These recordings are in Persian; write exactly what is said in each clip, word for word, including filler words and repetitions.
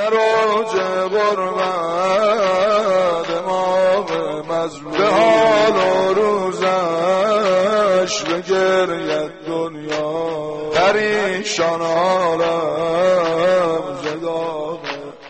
در اوج غربت امام مظلوم به حال و روزش بگرید دنیا پریشان عالم زدامه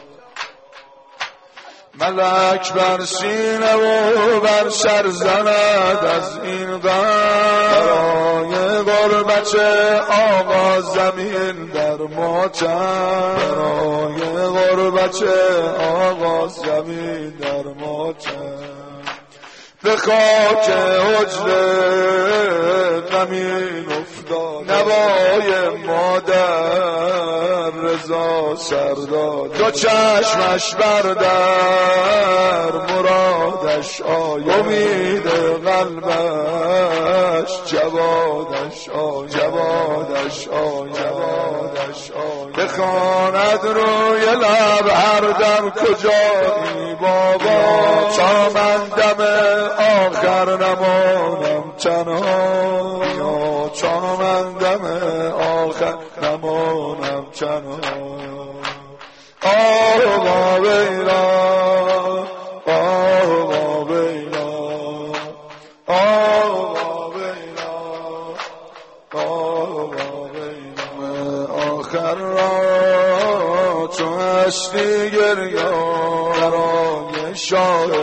ملک بر سینه و بر سر زند از این غم برای غربت آقا زمین در ماتم برای غربت آقا زمین در ماتم به خاک حجر زمین افتاد نوای مادر رضا سرداد دو چشمش بردر مرادش آید امید قلبش جوادش آید جوادش آید جوادش آید بخواند روی لب هر دم کجایی بابا تا من دم آخر نمانم تنها یا تا من دم آخر نمانم تنها آقا بیلا آقا بیلا آقا بیلا آقا بیلا آخر را تو هستی گریان برای شاه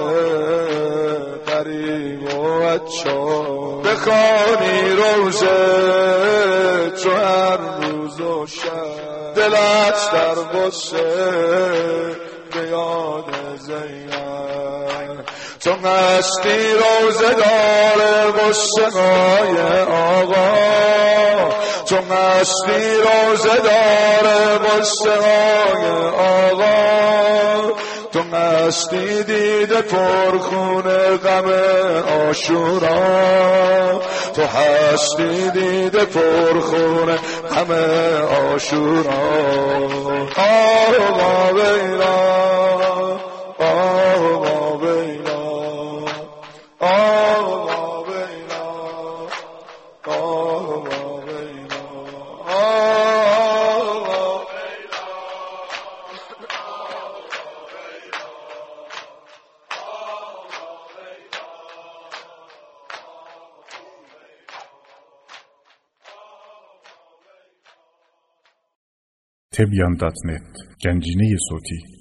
قریب و اچار بخوانی روزه تو هر روز و شب دلت در غصه به یاد زینب تو هستی روزه دار غصه های آقا تو هستی روزه دار غصه های آقا تو هستی دیده پرخون غم عاشورا تو هستی دیده پرخون غم عاشورا آقا بیلا آقا بیلا آقا بیلا آقا بیلا تبیان دات نت گنجینه صوتی